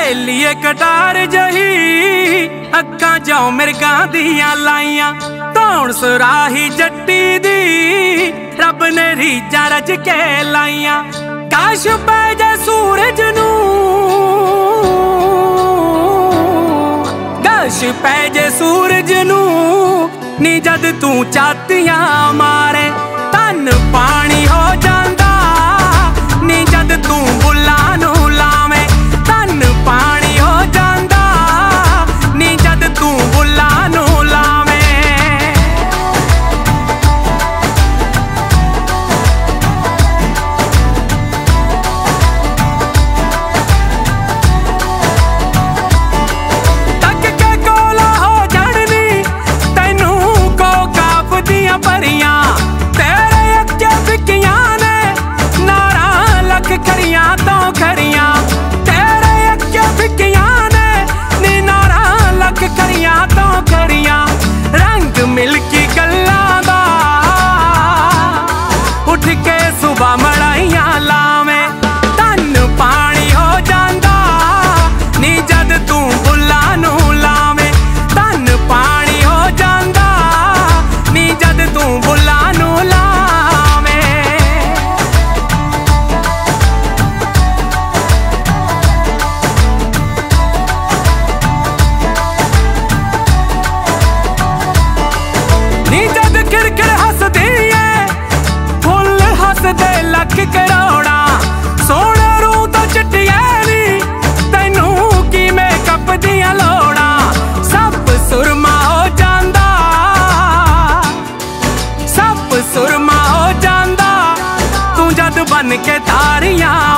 सहेलिए कटार जही अक्कां जो मिर्गां दियां लाइयां धौण सुराही जट्टी दी रब ने रीझां रज के लाइयां। काश पै जे सूरज नूं, काश पै जे सूरज नूं नी जद तू चातियां मारे तन पानी हो जांदा नी जद तू बुल्लां नूं लावे तन पानी हो जांदा नी जद तू बुल्लां नूं लावे। तक के कोला हो जानी तैनू को काफ दियां परियां तेरे अगे बिकियां ने नारा लख खरियां तो खरियां तेरे अगे बिकियां ने नी नारा लख खरियां तो खरियां। रंग मिलकी गल्लां दा उठ के सुबह मड़ाइयां लावे तन पानी हो जांदा नी जद तू बुल्लां नूं लावे तन पानी हो जांदा नी जद तू बुल्लां नूं लावे। नी जद खिड़खिड़ हसदी है फुल हसदे लख करोड़ा सोने रू तो चिट्टिया नी तैनू की मेकअप दियां लोड़ा सब सुरमा हो जांदा सब सुरमा हो जांदा तू जद बन के तारियां